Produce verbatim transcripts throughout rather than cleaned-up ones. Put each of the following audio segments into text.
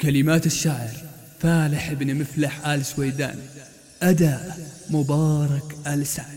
كلمات الشاعر فالح بن مفلح آل سويدان، أداء مبارك آل سعد.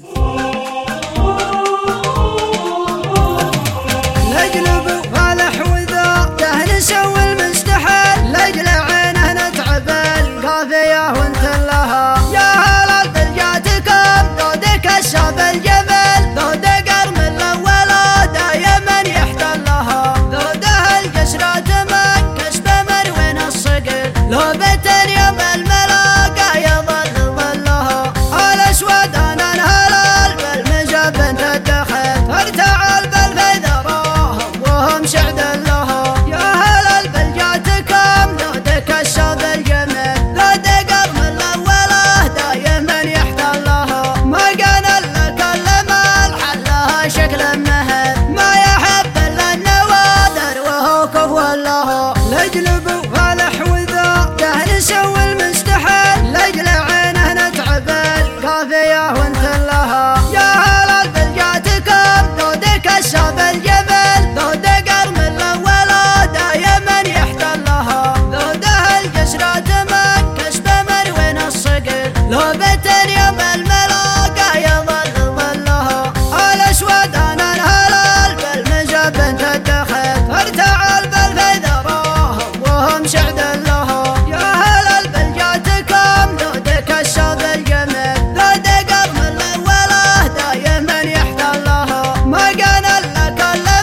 نقلب فالح وذا ده نسوي المستحيل، لاجل عينه نتعب القافية وانت لها. يا هلا بلقاتكم ذودك الشاب الجبل، ذود قرم الأولى دايما يحتلها. ذوده القشرات من كسب مروين الصقل، لو بتر يوم الملاقى يظل ظلها. الأسود أنا الهلال بالمجاب تدخل، ارتعل بالفيذرة وهم شعد لها. يا هلال بلقاتكم ذودك الشاب الجمل، ذود قرم الأولى دايما يحتلها. ما كان لك إلا حلها شكل مهل، ما يحب إلا النوادر وهو كفو لها. نجلب فالح وذا ده نسوي المستحيل، لاجل عينه نتعب القافية وانت لها. يا هلال بلقاتكم ذودك الشاب الجبل، ذود قرم الأولى دايما يحتلها. ذوده القشرات من كسب مروين الصقل، لو بتر يوم الملاقى يظل ظلها. الأسود أنا الهلال بالمجاب تدخل، ارتعل بالفيذرة وهم شعد لها. يا هلال بلقاتكم ذودك الشاب الجمل، ذود قرم الأولى دايما يحتلها. ما كان لك إلا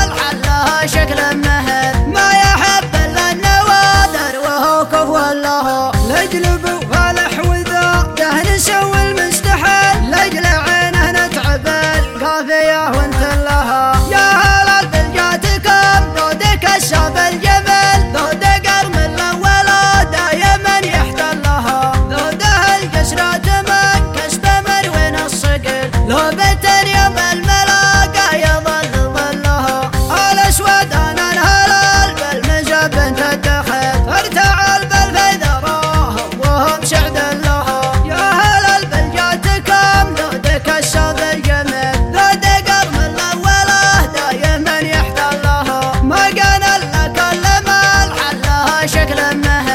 حلها شكل مهل، ما يحب إلا النوادر وهو كفو لها. نجلب فالح وذا ده نسوي المستحيل، لاجل عينه نتعب القافية وانت لها. يا هلال بلقاتكم ذودك الشاب الجبل، ذود قرم الأولى دايما يحتلها. ذوده القشرات من كسب مروين الصقل، لو بتر يوم الملاقى يظل ظلها. الأسود أنا الهلال بالمجاب تدخل، ارتعل بالفيذرة وهم شعد لها. يا هلال بلقاتكم ذودك الشاب الجمل، ذود قرم الأولى دايما يحتلها. ما كان لك إلا حلها شكل مهل.